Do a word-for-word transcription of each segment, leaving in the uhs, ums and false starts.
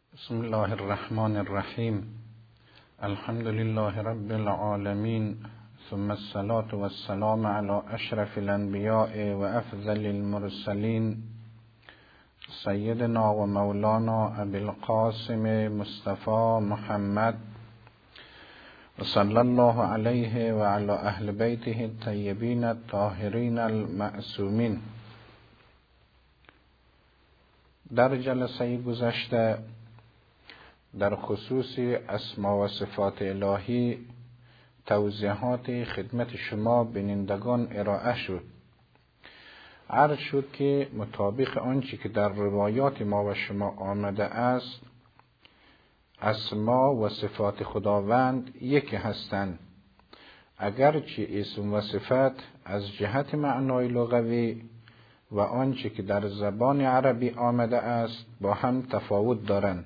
بسم الله الرحمن الرحیم. الحمد لله رب العالمین، ثم الصلاة والسلام على اشرف الانبیاء و افضل المرسلین، سیدنا و مولانا ابی القاسم مصطفى محمد و صلی الله علیه و علی اهل بیته الطیبین الطاهرین المعصومین. در جلسه گذشته در خصوص اسما و صفات الهی توضیحات خدمت شما بینندگان ارائه شد. عرض شد که مطابق آنچه که در روایات ما و شما آمده است، اسما و صفات خداوند یکی هستند، اگرچه اسم و صفت از جهت معنای لغوی و آنچه که در زبان عربی آمده است با هم تفاوت دارند.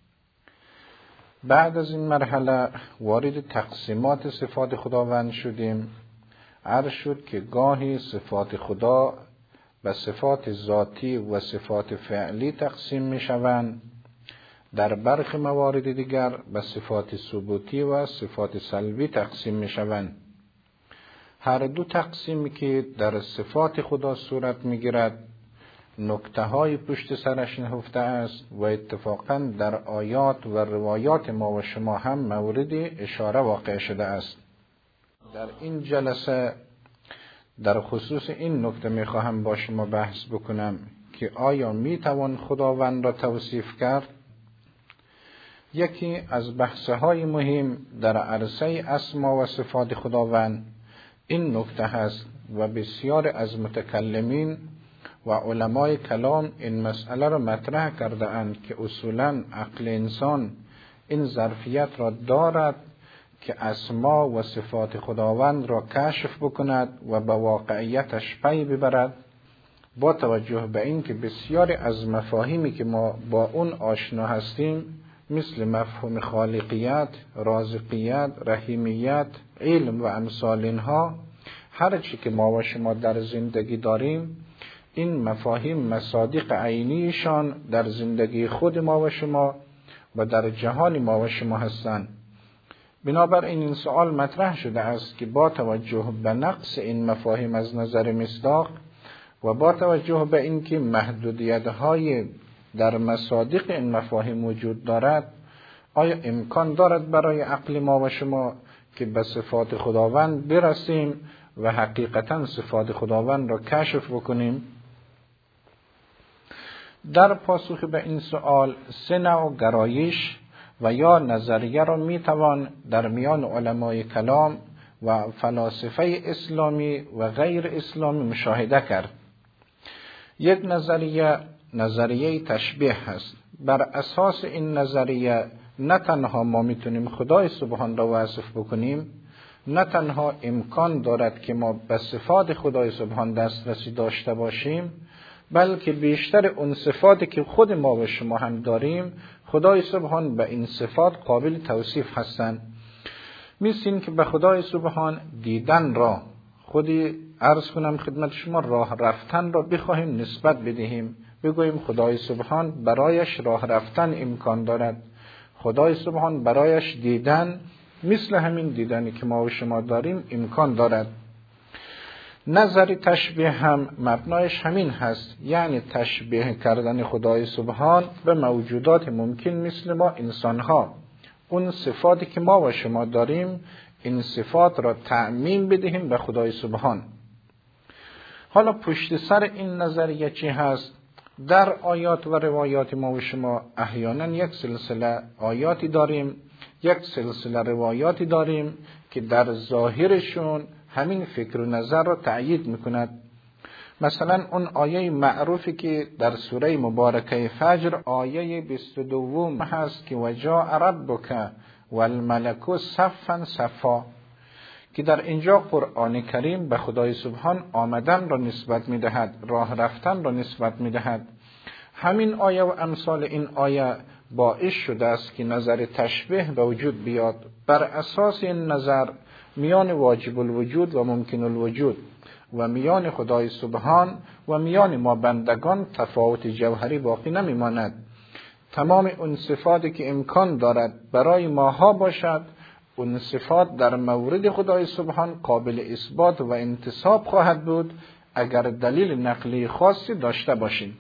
بعد از این مرحله وارد تقسیمات صفات خداوند شدیم. عرض شد که گاهی صفات خدا به صفات ذاتی و صفات فعلی تقسیم می شوند، در برخی موارد دیگر به صفات ثبوتی و صفات سلبی تقسیم می شوند. هر دو تقسیمی که در صفات خدا صورت می گیرد نکته های پشت سرش نهفته است و اتفاقا در آیات و روایات ما و شما هم مورد اشاره واقع شده است. در این جلسه در خصوص این نکته می خواهم با شما بحث بکنم که آیا می توان خداوند را توصیف کرد؟ یکی از بحث‌های مهم در عرصه اسما و صفات خداوند این نکته هست و بسیار از متکلمین و علمای کلام این مسئله را مطرح کرده اند که اصولاً عقل انسان این ظرفیت را دارد که اسما و صفات خداوند را کشف بکند و به واقعیتش پی ببرد، با توجه به این که بسیاری از مفاهیمی که ما با اون آشنا هستیم مثل مفهوم خالقیت، رازقیت، رحیمیت، علم و امثال اینها، هر چی که ما و شما در زندگی داریم، این مفاهیم مصادیق عینیشان در زندگی خود ما و شما و در جهان ما و شما هستند. بنابراین این سوال مطرح شده است که با توجه به نقص این مفاهیم از نظر مصداق و با توجه به اینکه محدودیت‌های در مصادیق این مفاهیم وجود دارد، آیا امکان دارد برای عقل ما و شما که به صفات خداوند برسیم و حقیقتا صفات خداوند را کشف بکنیم؟ در پاسخ به این سوال سه نوع گرایش و یا نظریه را میتوان در میان علمای کلام و فلاسفه اسلامی و غیر اسلامی مشاهده کرد. یک نظریه نظریه تشبیه هست. بر اساس این نظریه نه تنها ما میتونیم خدای سبحان را وصف بکنیم، نه تنها امکان دارد که ما به صفات خدای سبحان دسترسی داشته باشیم، بلکه بیشتر اون صفاتی که خود ما و شما هم داریم خدای سبحان به این صفات قابل توصیف هستند. مثل این که به خدای سبحان دیدن را، خودی عرض کنم خدمت شما، راه رفتن را بخواهیم نسبت بدهیم، بگوییم خدای سبحان برایش راه رفتن امکان دارد، خدای سبحان برایش دیدن مثل همین دیدنی که ما و شما داریم امکان دارد. نظر تشبیه هم مبنایش همین هست، یعنی تشبیه کردن خدای سبحان به موجودات ممکن مثل ما انسان ها، اون صفاتی که ما و شما داریم این صفات را تعمیم بدهیم به خدای سبحان. حالا پشت سر این نظریه چی هست؟ در آیات و روایات ما و شما احیانا یک سلسله آیاتی داریم، یک سلسله روایاتی داریم که در ظاهرشون همین فکر و نظر را تأیید میکند. مثلا اون آیه معروفی که در سوره مبارکه فجر آیه بیست و دو هست که وجاء ربک والملک صفا صفا، که در اینجا قرآن کریم به خدای سبحان آمدن را نسبت میدهد، راه رفتن را نسبت میدهد. همین آیه و امثال این آیه باعث شده است که نظر تشبیه به وجود بیاد. بر اساس این نظر میان واجب الوجود و ممکن الوجود و میان خدای سبحان و میان ما بندگان تفاوت جوهری باقی نمیماند. تمام اون صفاتی که امکان دارد برای ماها باشد، اون صفات در مورد خدای سبحان قابل اثبات و انتساب خواهد بود اگر دلیل نقلی خاصی داشته باشیم.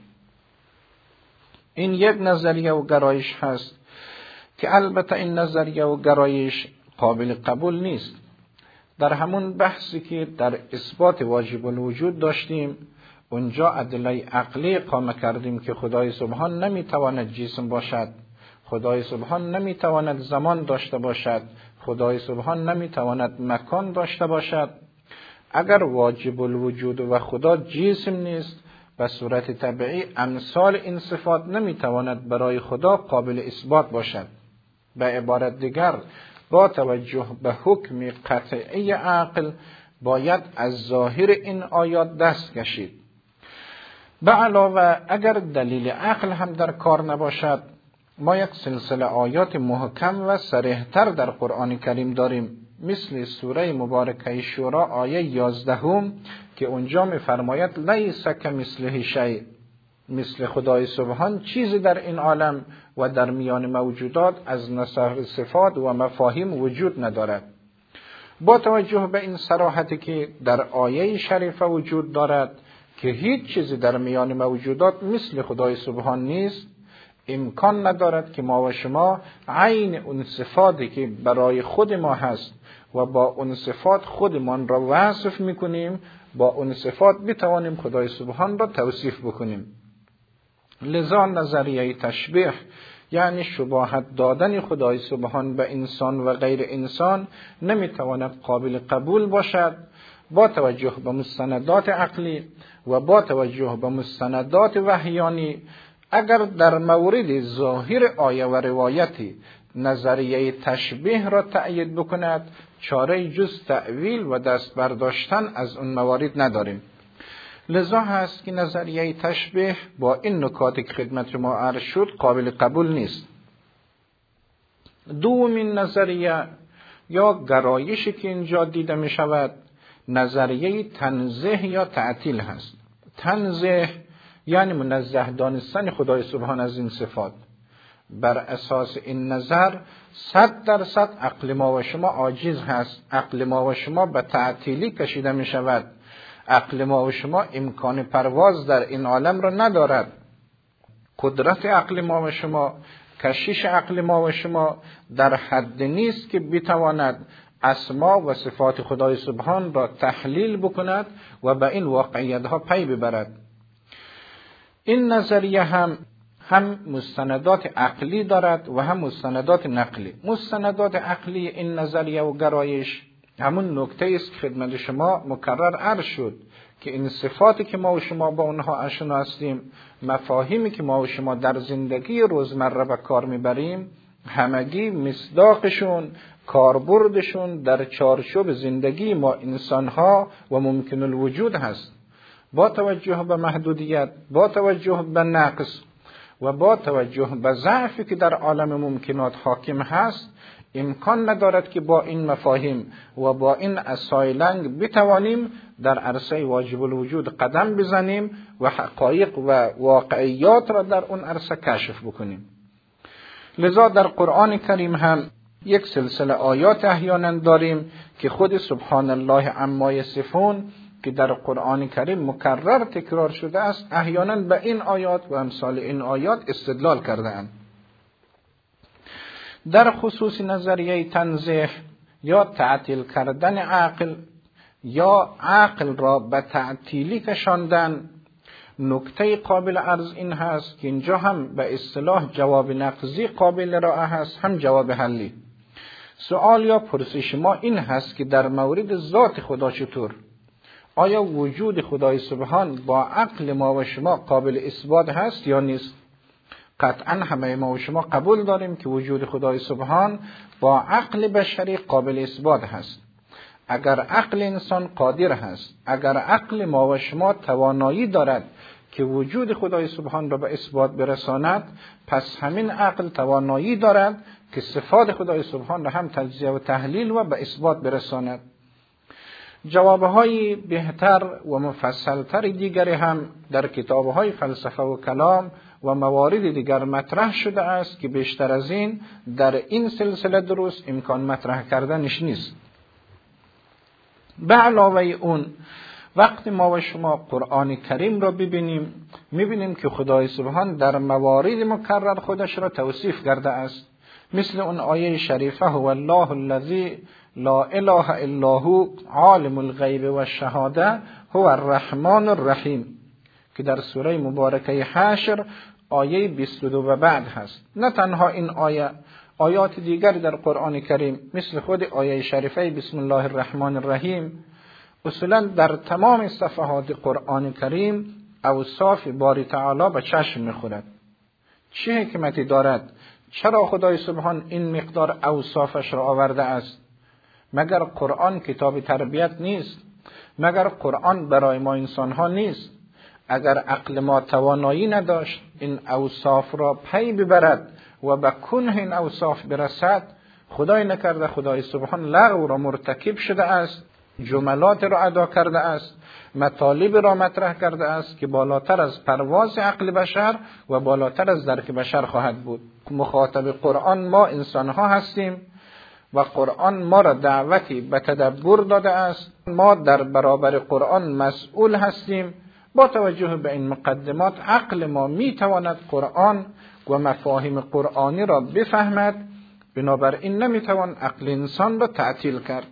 این یک نظریه و گرایش هست که البته این نظریه و گرایش قابل قبول نیست. در همون بحثی که در اثبات واجب الوجود داشتیم، اونجا ادله عقلی قائم کردیم که خدای سبحان نمیتواند جسم باشد، خدای سبحان نمیتواند زمان داشته باشد، خدای سبحان نمیتواند مکان داشته باشد. اگر واجب الوجود و خدا جسم نیست، به صورت طبیعی امثال این صفات نمیتواند برای خدا قابل اثبات باشد. به عبارت دیگر، با توجه به حکم قطعی عقل باید از ظاهر این آیات دست کشید. به علاوه اگر دلیل عقل هم در کار نباشد، ما یک سلسله آیات محکم و صریح‌تر در قرآن کریم داریم، مثل سوره مبارکه شورا آیه یازدهم که اونجا می‌فرماید لیس کمثله شیء، مثل خدای سبحان چیزی در این عالم و در میان موجودات از نصر صفات و مفاهیم وجود ندارد. با توجه به این صراحتی که در آیه شریفه وجود دارد که هیچ چیزی در میان موجودات مثل خدای سبحان نیست، امکان ندارد که ما و شما عین اون صفاتی که برای خود ما هست و با اون صفات خودمان را وصف میکنیم، با اون صفات بتوانیم خدای سبحان را توصیف بکنیم. لذا نظریه تشبیه، یعنی شباهت دادن خدای سبحان به انسان و غیر انسان، نمیتواند قابل قبول باشد. با توجه به مستندات عقلی و با توجه به مستندات وحیانی، اگر در مورد ظاهر آیه و روایتی نظریه تشبیه را تأیید بکند، چاره جز تأویل و دست برداشتن از اون موارد نداریم. لذا هست که نظریه تشبیه با این نکاتی که خدمت ما عرض شد قابل قبول نیست. دومین نظریه یا گرایشی که اینجا دیده می شود، نظریه تنزیه یا تعطیل هست. تنزیه یعنی منزه دانستن خدای سبحان از این صفات. بر اساس این نظر صد درصد عقل ما و شما عاجز هست، عقل ما و شما به تعطیلی کشیده می شود، عقل ما و شما امکان پرواز در این عالم را ندارد. قدرت عقل ما و شما، کشش عقل ما و شما در حد نیست که بتواند اسما و صفات خدای سبحان را تحلیل بکند و به این واقعیت ها پی ببرد. این نظریه هم هم مستندات عقلی دارد و هم مستندات نقلی. مستندات عقلی این نظریه و گرایش همون نکته است که خدمت شما مکرر عرض شد که این صفاتی که ما و شما با اونها آشنا هستیم، مفاهیمی که ما و شما در زندگی روزمره به کار میبریم، همگی مصداقشون، کاربردشون در چارچوب زندگی ما انسانها و ممکن الوجود هست. با توجه به محدودیت، با توجه به نقص و با توجه به ضعفی که در عالم ممکنات حاکم هست، امکان ندارد که با این مفاهیم و با این اسایلنگ بتوانیم در عرصه واجب الوجود قدم بزنیم و حقایق و واقعیات را در اون عرصه کشف بکنیم. لذا در قرآن کریم هم یک سلسله آیات احیانا داریم که خود سبحان الله عما یصفون که در قرآن کریم مکرر تکرار شده است، احیانا به این آیات و امثال این آیات استدلال کرده‌اند. در خصوص نظریه تنزیه یا تعطیل کردن عقل یا عقل را به تعطیلی کشاندن، نکته قابل عرض این هست که اینجا هم به اصطلاح جواب نقضی قابل ارائه هست، هم جواب حلی. سوال یا پرسش ما این هست که در مورد ذات خدا چطور؟ آیا وجود خدای سبحان با عقل ما و شما قابل اثبات هست یا نیست؟ قطعا همه ما و شما قبول داریم که وجود خدای سبحان با عقل بشری قابل اثبات هست. اگر عقل انسان قادر هست، اگر عقل ما و شما توانایی دارد که وجود خدای سبحان را به اثبات برساند، پس همین عقل توانایی دارد که صفات خدای سبحان را هم تجزیه و تحلیل و به اثبات برساند. جوابهای بهتر و مفصلتر دیگری هم در کتابهای فلسفه و کلام و موارد دیگر مطرح شده است که بیشتر از این در این سلسله دروس امکان مطرح کردنش نیست. به علاوه اون وقتی ما و شما قرآن کریم را ببینیم میبینیم که خدای سبحان در موارد مکرر خودش را توصیف کرده است، مثل اون آیه شریفه هو الله الذی لا اله الا هو عالم الغیب و الشهاده هو الرحمن الرحیم که در سوره مبارکه حشر آیه بیست و دو و بعد هست. نه تنها این آیه، آیات دیگر در قرآن کریم مثل خود آیه شریفه بسم الله الرحمن الرحیم اصولا در تمام صفحات قرآن کریم اوصاف باری تعالی به چشم میخورد. چه حکمتی دارد؟ چرا خدای سبحان این مقدار اوصافش را آورده است؟ مگر قرآن کتاب تربیت نیست؟ مگر قرآن برای ما انسان ها نیست؟ اگر عقل ما توانایی نداشت این اوصاف را پی ببرد و به کنه این اوصاف برسد، خدای نکرده خدای سبحان لغو را مرتکب شده است، جملات را ادا کرده است، مطالب را مطرح کرده است که بالاتر از پرواز عقل بشر و بالاتر از درک بشر خواهد بود. مخاطب قرآن ما انسان ها هستیم و قرآن ما را دعوتی به تدبر داده است. ما در برابر قرآن مسئول هستیم. با توجه به این مقدمات عقل ما می تواند قرآن و مفاهیم قرآنی را بفهمد، بنابراین نمی توان عقل انسان را تعطیل کرد.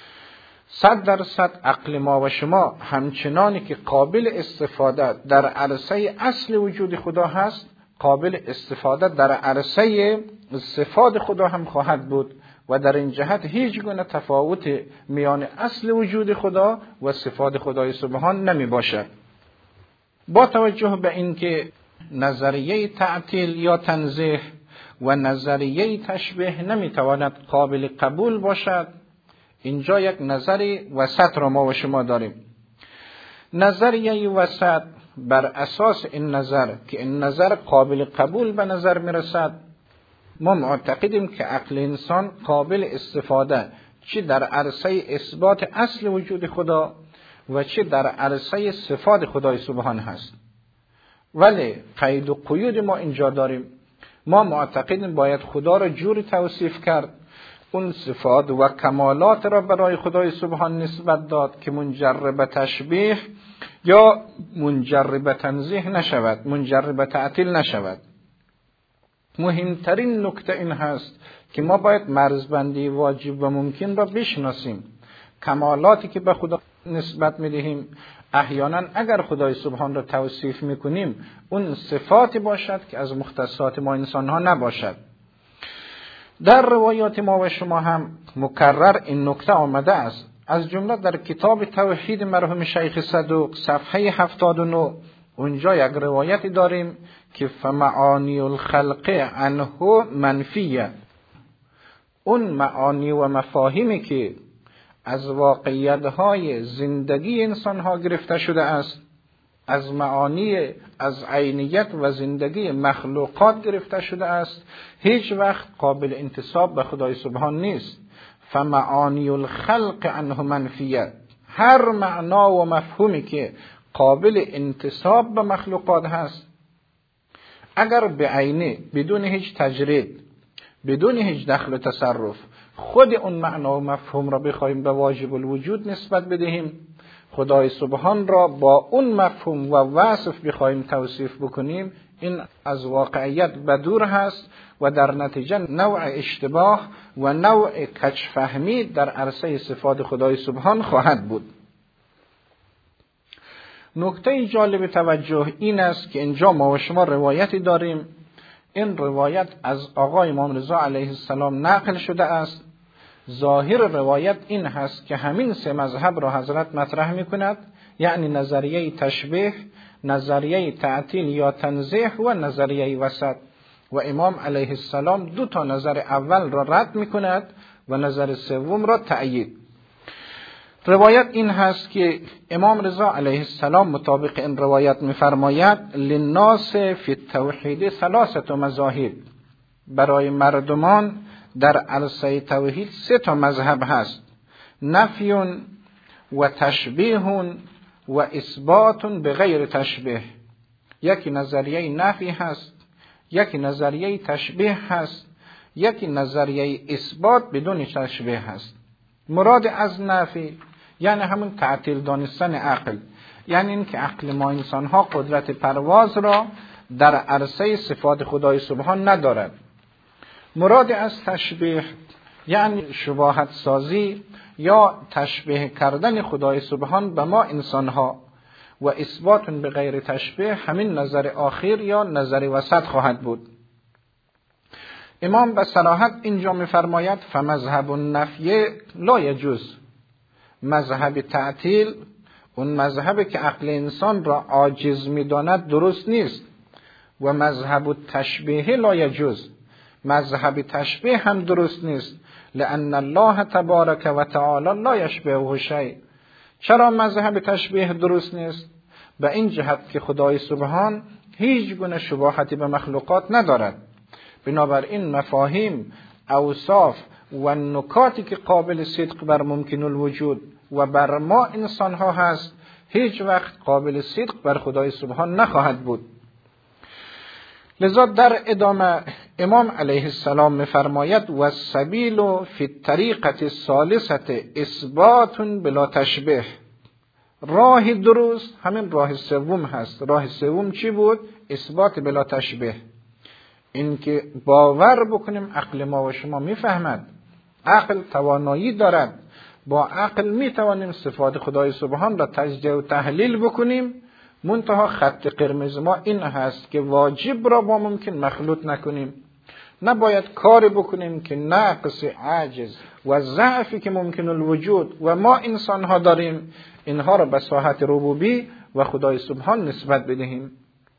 صد درصد عقل ما و شما همچنانی که قابل استفاده در عرصه اصل وجود خدا هست، قابل استفاده در عرصه صفات خدا هم خواهد بود و در این جهت هیچ گونه تفاوت میان اصل وجود خدا و صفات خدای سبحان نمی باشد. با توجه به اینکه نظریه تعطیل یا تنزیه و نظریه تشبیه نمی تواند قابل قبول باشد، اینجا یک نظری وسط را ما و شما داریم. نظریه وسط بر اساس این نظر که این نظر قابل قبول به نظر می رسد، ما معتقدیم که عقل انسان قابل استفاده چه در عرصه اثبات اصل وجود خدا و چه در عرصه صفات خدای سبحان هست. ولی قید و قیود ما اینجا داریم. ما معتقدیم باید خدا را جوری توصیف کرد، اون صفات و کمالات را برای خدای سبحان نسبت داد که منجر به تشبیه یا منجر به تنزیه نشود، منجر به تعطیل نشود. مهمترین نکته این هست که ما باید مرزبندی واجب و ممکن را بشناسیم. کمالاتی که به خدا نسبت میدهیم احیانا اگر خدای سبحان را توصیف میکنیم اون صفاتی باشد که از مختصات ما انسان ها نباشد. در روایات ما و شما هم مکرر این نکته آمده است، از جمله در کتاب توحید مرحوم شیخ صدوق صفحه هفتاد و نه اونجا یک روایتی داریم که فمعانی الخلق عنه منفیه. اون معانی و مفاهیمی که از واقعیت‌های زندگی انسان‌ها گرفته شده است، از معانی از عینیت و زندگی مخلوقات گرفته شده است، هیچ وقت قابل انتساب به خدای سبحان نیست. فمعانی الخلق عنه منفیه. هر معنا و مفهومی که قابل انتساب به مخلوقات هست، اگر به عینه بدون هیچ تجرید، بدون هیچ دخل و تصرف خود اون معنا و مفهوم را بخوایم به واجب الوجود نسبت بدهیم، خدای سبحان را با اون مفهوم و وصف بخوایم توصیف بکنیم، این از واقعیت بدور هست و در نتیجه نوع اشتباه و نوع کجفهمی در عرصه صفات خدای سبحان خواهد بود. نکته جالب توجه این است که اینجا ما و شما روایتی داریم. این روایت از آقای امام رضا علیه السلام نقل شده است. ظاهر روایت این هست که همین سه مذهب را حضرت مطرح می کند، یعنی نظریه تشبیه، نظریه تعطیل یا تنزیه و نظریه وسط، و امام علیه السلام دو تا نظر اول را رد می کند و نظر سوم را تأیید. روایت این هست که امام رضا علیه السلام مطابق این روایت می فرماید للناس فی التوحید ثلاثه مذاهب. برای مردمان در عرصه توحید سه تا مذهب هست: نفی و تشبیه و اثبات بغیر تشبیه. یکی نظریه نفی هست، یکی نظریه تشبیه هست، یکی نظریه اثبات بدون تشبیه هست. مراد از نفی یعنی همون تعطیل دانستن عقل، یعنی این که عقل ما انسان ها قدرت پرواز را در عرصه صفات خدای سبحان ندارد. مراد از تشبیه یعنی شباهت سازی یا تشبیه کردن خدای سبحان به ما انسان ها، و اثبات به غیر تشبیه همین نظر آخر یا نظر وسط خواهد بود. امام به صراحت اینجا می‌فرماید فمذهب النفی لا یجوز. مذهب تعطیل، اون مذهبی که عقل انسان را عاجز می‌داند، درست نیست. و مذهب التشبیه لا یجوز. مذهب تشبیه هم درست نیست. لأن الله تبارک و تعالی لا یشبهه شیء. چرا مذهب تشبیه درست نیست؟ به این جهت که خدای سبحان هیچ گونه شباهتی به مخلوقات ندارد. بنابراین مفاهیم، اوصاف و نکاتی که قابل صدق بر ممکن الوجود و بر ما انسان ها هست، هیچ وقت قابل صدق بر خدای سبحان نخواهد بود. لذا در ادامه امام علیه السلام می‌فرماید و السبیل فی الطریقة الثالثة اثبات بلا تشبیه. راه درست همین راه سوم هست. راه سوم چی بود؟ اثبات بلا تشبیه. این که باور بکنیم عقل ما و شما میفهمد، عقل توانایی دارد، با عقل میتوانیم صفات خدای سبحان را تجزیه و تحلیل بکنیم. منتها خط قرمز ما این هست که واجب را با ممکن مخلوط نکنیم. نباید کاری بکنیم که نقص، عجز و ضعفی که ممکن الوجود و ما انسان ها داریم، اینها را به ساحت ربوبی و خدای سبحان نسبت بدهیم.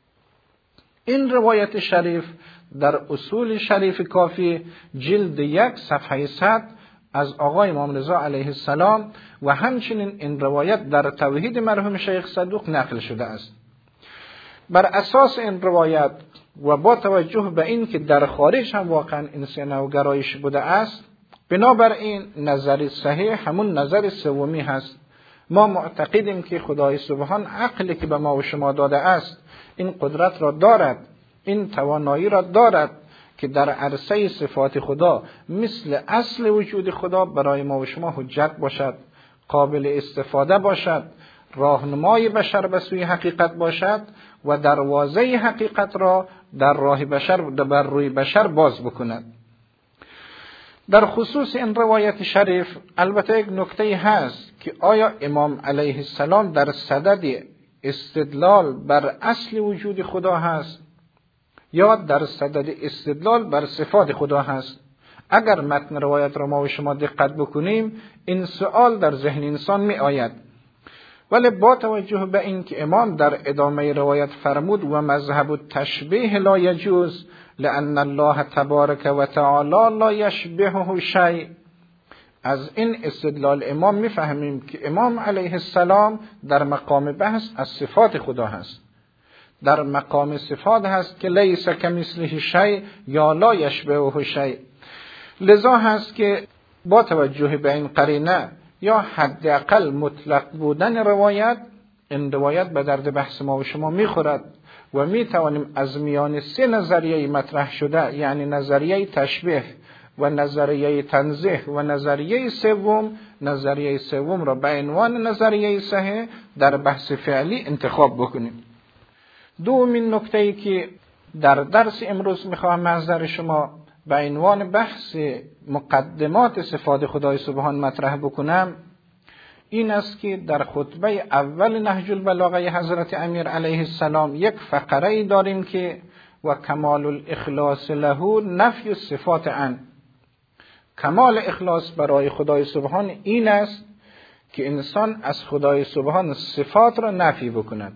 این روایت شریف در اصول شریف کافی جلد یک صفحه صد از آقای امام رضا علیه السلام و همچنین این روایت در توحید مرحوم شیخ صدوق نقل شده است. بر اساس این روایت و با توجه به این که در خارج هم واقعا انسان و گرایش بوده است، بنابراین نظر صحیح همون نظر سومی هست. ما معتقدیم که خدای سبحان عقلی که به ما و شما داده است، این قدرت را دارد، این توانایی را دارد که در عرصه صفات خدا مثل اصل وجود خدا برای ما و شما حجت باشد، قابل استفاده باشد، راهنمای بشر به سوی حقیقت باشد و دروازه حقیقت را در راه بشر بر روی بشر باز بکند. در خصوص این روایت شریف البته یک نکته هست که آیا امام علیه السلام در صدد استدلال بر اصل وجود خدا هست یا در صدد استدلال بر صفات خدا هست؟ اگر متن روایت را ما و شما دقت بکنیم این سوال در ذهن انسان می آید. ولی با توجه به این که امام در ادامه روایت فرمود و مذهب التشبیه لا یجوز لأن الله تبارک و تعالی لا یشبهه شیء، از این استدلال امام میفهمیم که امام علیه السلام در مقام بحث از صفات خدا هست، در مقام صفات هست که لیس کمثله شیء یا لا یشبهه شیء. لذا هست که با توجه به این قرینه یا حداقل مطلق بودن روایت، این روایت به درد بحث ما و شما میخورد و میتوانیم از میان سه نظریه مطرح شده، یعنی نظریه تشبیه و نظریه تنزیه و نظریه سوم، نظریه سوم را به عنوان نظریه صحیح در بحث فعلی انتخاب بکنیم. دومین نکته‌ای که در درس امروز میخواهم محضر شما به عنوان بحث مقدمات صفات خدای سبحان مطرح بکنم این است که در خطبه اول نهج البلاغه حضرت امیر علیه السلام یک فقره داریم که و کمال الاخلاص له نفی الصفات عن. کمال اخلاص برای خدای سبحان این است که انسان از خدای سبحان صفات را نفی بکند.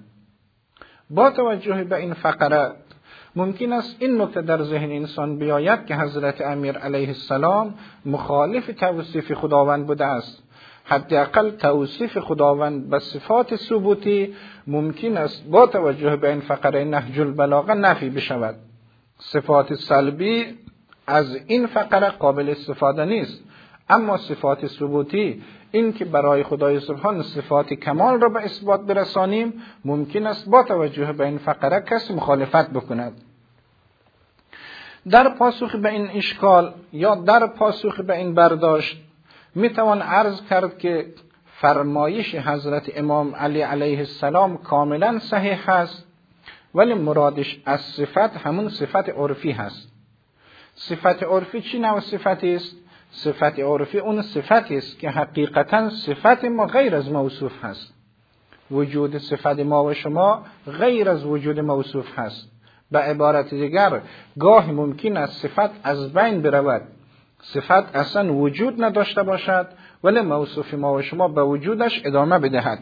با توجه به این فقره ممکن است این نکته در ذهن انسان بیاید که حضرت امیر علیه السلام مخالف توصیف خداوند بوده است. حداقل توصیف خداوند به صفات ثبوتی ممکن است با توجه به این فقره نهج البلاغه نفی بشود. صفات سلبی از این فقره قابل استفاده نیست، اما صفات ثبوتی این که برای خدای سبحان صفات کمال را به اثبات برسانیم، ممکن است با توجه به این فقره کسی مخالفت بکند. در پاسخ به این اشکال یا در پاسخ به این برداشت میتوان عرض کرد که فرمایش حضرت امام علی علیه السلام کاملا صحیح است، ولی مرادش از صفت همون صفت عرفی هست. صفت عرفی چی نوع صفتی است؟ صفت عرفی اون صفتی است که حقیقتا صفت ما غیر از موصوف هست. وجود صفت ما و شما غیر از وجود موصوف هست. به عبارت دیگر گاهی ممکن است صفت از بین برود، صفت اصلا وجود نداشته باشد، ولی موصوف ما و شما به وجودش ادامه بدهد.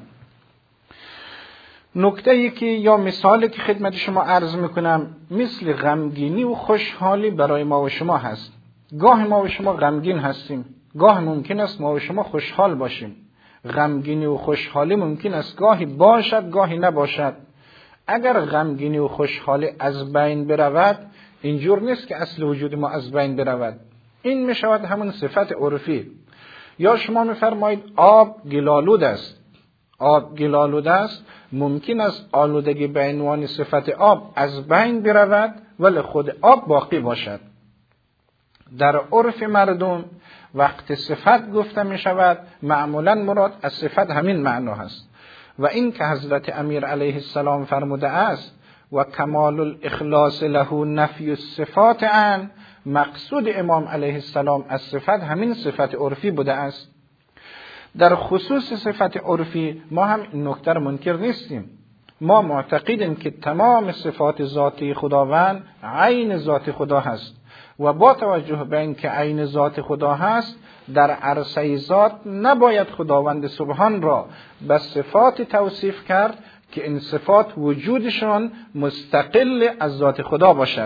نکته ای که یا مثالی که خدمت شما عرض میکنم مثل غمگینی و خوشحالی برای ما و شما هست. گاه ما و شما غمگین هستیم، گاه ممکن است ما و شما خوشحال باشیم. غمگینی و خوشحالی ممکن است گاهی باشد گاهی نباشد. اگر غمگینی و خوشحالی از بین برود، اینجور نیست که اصل وجود ما از بین برود. این می شود همون صفت عرفی. یا شما می فرمایید آب گلالود است. آب گلالود است، ممکن است آلودگی به عنوان صفت آب از بین برود ولی خود آب باقی باشد. در عرف مردم وقت صفت گفته می شود معمولا مراد از صفت همین معنا هست. و این که حضرت امیر علیه السلام فرموده است و کمال الاخلاص له نفی الصفات عن، مقصود امام علیه السلام از صفت همین صفت عرفی بوده است. در خصوص صفت عرفی ما هم این نکته را منکر نیستیم. ما معتقدیم که تمام صفات ذاتی خداوند عین ذات خدا هست و با توجه به این که عین ذات خدا هست، در عرصه ذات نباید خداوند سبحان را به صفات توصیف کرد که این صفات وجودشان مستقل از ذات خدا باشد.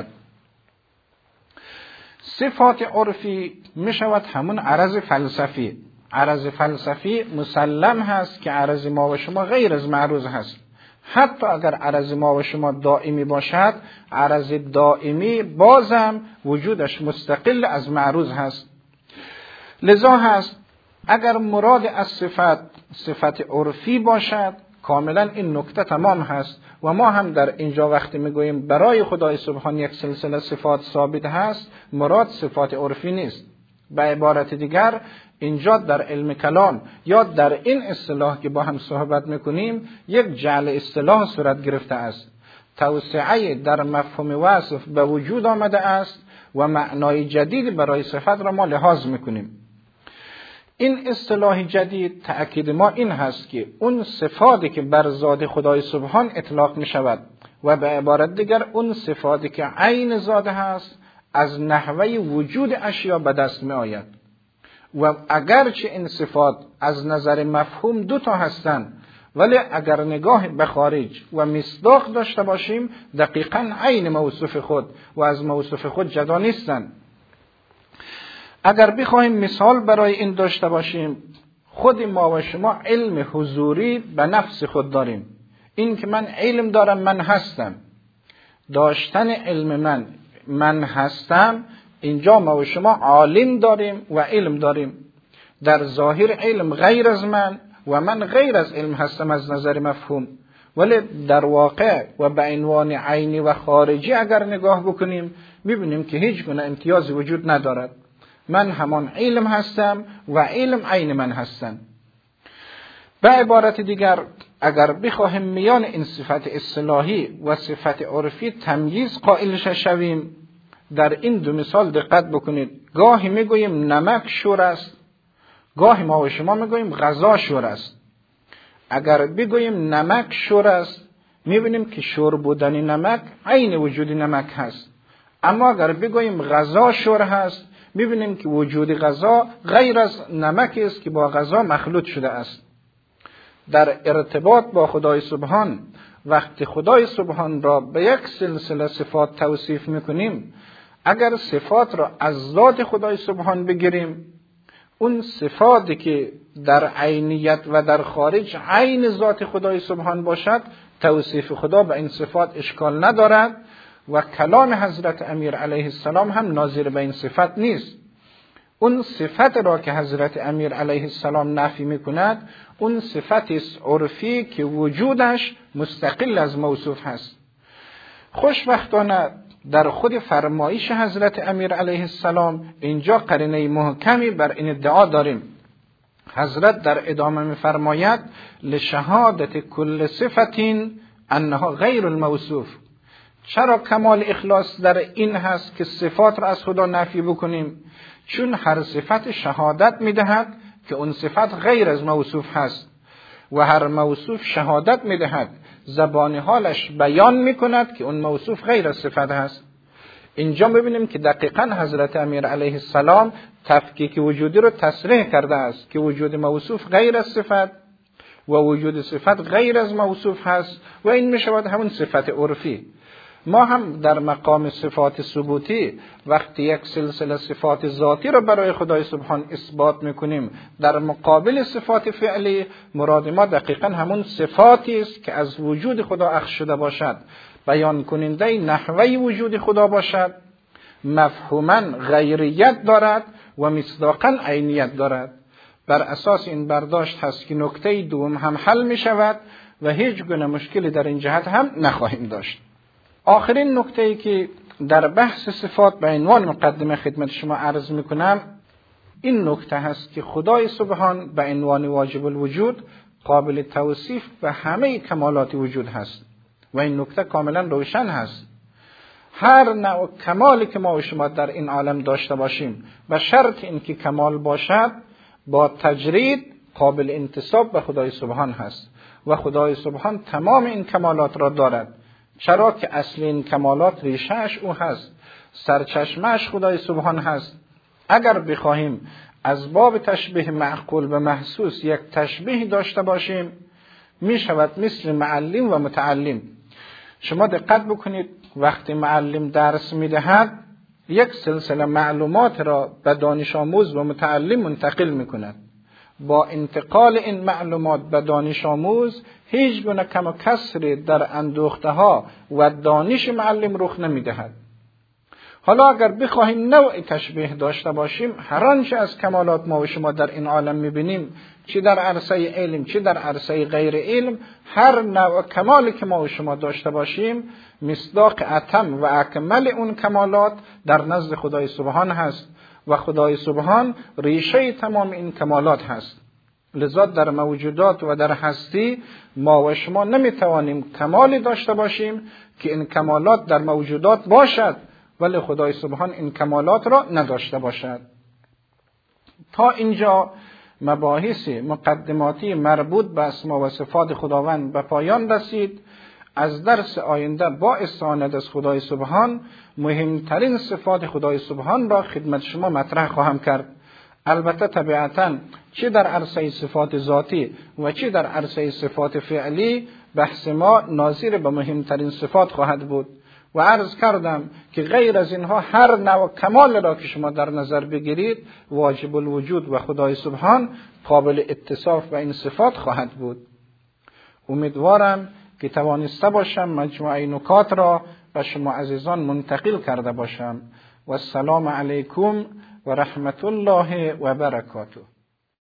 صفات عرفی می شود همون عرض فلسفی. عرض فلسفی مسلم هست که عرض ما و شما غیر از معروض هست. حتی اگر عرض ما و شما دائمی باشد، عرض دائمی بازم وجودش مستقل از معروض هست. لذا هست اگر مراد از صفت صفت عرفی باشد، کاملا این نکته تمام هست و ما هم در اینجا وقتی میگوییم برای خدای سبحان یک سلسله صفات ثابت هست، مراد صفات عرفی نیست. به عبارت دیگر اینجا در علم کلام یا در این اصطلاح که با هم صحبت میکنیم یک جعل اصطلاح صورت گرفته است. توسعه در مفهوم وصف به وجود آمده است و معنای جدید برای صفت را ما لحاظ میکنیم. این اصطلاح جدید تأکید ما این هست که اون صفاتی که بر ذات خدای سبحان اطلاق می شود و به عبارت دیگر اون صفاتی که عین ذات هست از نحوه وجود اشیا به دست می آید. و اگرچه این صفات از نظر مفهوم دو تا هستند، ولی اگر نگاه به خارج و مصداق داشته باشیم دقیقاً عین موصوف خود و از موصوف خود جدا نیستند. اگر بخواهیم مثال برای این داشته باشیم، خود ما و شما علم حضوری به نفس خود داریم. این که من علم دارم، من هستم. داشتن علم من من هستم، اینجا ما و شما عالم داریم و علم داریم. در ظاهر علم غیر از من و من غیر از علم هستم از نظر مفهوم، ولی در واقع و به عنوان عینی و خارجی اگر نگاه بکنیم میبینیم که هیچ گونه امتیازی وجود ندارد. من همان علم هستم و علم عین من هستم. به عبارت دیگر اگر بخواهیم میان این صفت اصطلاحی و صفت عرفی تمییز قائل شویم، در این دو مثال دقت بکنید. گاهی میگوییم نمک شور است، گاهی ما و شما میگوییم غذا شور است. اگر بگوییم نمک شور است، میبینیم که شور بودن نمک عین وجود نمک هست. اما اگر بگوییم غذا شور هست، میبینیم که وجود غذا غیر از نمک است که با غذا مخلوط شده است. در ارتباط با خدای سبحان، وقتی خدای سبحان را به یک سلسله صفات توصیف میکنیم، اگر صفات را از ذات خدای سبحان بگیریم، اون صفاتی که در عینیت و در خارج عین ذات خدای سبحان باشد، توصیف خدا به این صفات اشکال ندارد و کلام حضرت امیر علیه السلام هم ناظر به این صفت نیست. اون صفت را که حضرت امیر علیه السلام نفی میکند اون صفتی است عرفی که وجودش مستقل از موصوف هست. خوشبختانه در خود فرمایش حضرت امیر علیه السلام اینجا قرینه محکمی بر این ادعا داریم. حضرت در ادامه می‌فرماید لشهادت کل صفتین انها غیر الموصوف. چرا کمال اخلاص در این هست که صفات را از خدا نفی بکنیم؟ چون هر صفت شهادت می‌دهد که اون صفت غیر از موصوف هست و هر موصوف شهادت می‌دهد، زبان حالش بیان می‌کند که اون موصوف غیر از صفت هست. اینجا ببینیم که دقیقاً حضرت امیر علیه السلام تفکیک وجودی رو تصریح کرده است که وجود موصوف غیر از صفت و وجود صفت غیر از موصوف هست و این میشود همون صفت عرفی. ما هم در مقام صفات ثبوتی وقتی یک سلسله صفات ذاتی رو برای خدای سبحان اثبات میکنیم در مقابل صفات فعلی، مراد ما دقیقاً همون صفاتی است که از وجود خدا اخذ شده باشد، بیان کننده نحوه وجود خدا باشد، مفهوما غیریت دارد و مصداقا عینیت دارد. بر اساس این برداشت هست که نکته دوم هم حل می شود و هیچ گونه مشکلی در این جهت هم نخواهیم داشت. آخرین نکته‌ای که در بحث صفات به عنوان مقدمه خدمت شما عرض می کنم این نکته هست که خدای سبحان به عنوان واجب الوجود قابل توصیف به همه کمالات وجود هست و این نکته کاملا روشن هست. هر نوع کمالی که ما و شما در این عالم داشته باشیم و شرط این که کمال باشد با تجرید قابل انتساب به خدای سبحان هست و خدای سبحان تمام این کمالات را دارد. چرا که اصل این کمالات ریشهش او هست، سرچشمهش خدای سبحان هست. اگر بخواهیم از باب تشبیه معقول به محسوس یک تشبیه داشته باشیم می شود مثل معلم و متعلم. شما دقت بکنید وقتی معلم درس می دهد یک سلسله معلومات را به دانش آموز و متعلم منتقل می کند. با انتقال این معلومات به دانش آموز هیچ گونه کم و کسری در اندوخته ها و دانش معلم رخ نمی دهد. حالا اگر بخواهیم نوع تشبیه داشته باشیم هر آنچه از کمالات ما و شما در این عالم می بینیم، چی در عرصه علم چی در عرصه غیر علم، هر نوع کمالی که ما و شما داشته باشیم مصداق اتم و اکمل اون کمالات در نزد خدای سبحان هست و خدای سبحان ریشه تمام این کمالات هست. لذا در موجودات و در هستی ما و شما نمیتوانیم کمالی داشته باشیم که این کمالات در موجودات باشد ولی خدای سبحان این کمالات را نداشته باشد. تا اینجا مباحث مقدماتی مربوط به اسما و صفات خداوند به پایان رسید. از درس آینده با استعانت از خدای سبحان مهمترین صفات خدای سبحان را خدمت شما مطرح خواهم کرد. البته طبیعتاً چه در عرصه صفات ذاتی و چه در عرصه صفات فعلی بحث ما ناظر به مهمترین صفات خواهد بود و عرض کردم که غیر از اینها هر نوع کمال را که شما در نظر بگیرید واجب الوجود و خدای سبحان قابل اتصاف به این صفات خواهد بود. امیدوارم که توانسته باشم مجموعه نکات را به شما عزیزان منتقل کرده باشم. و السلام علیکم و رحمت الله و برکاته.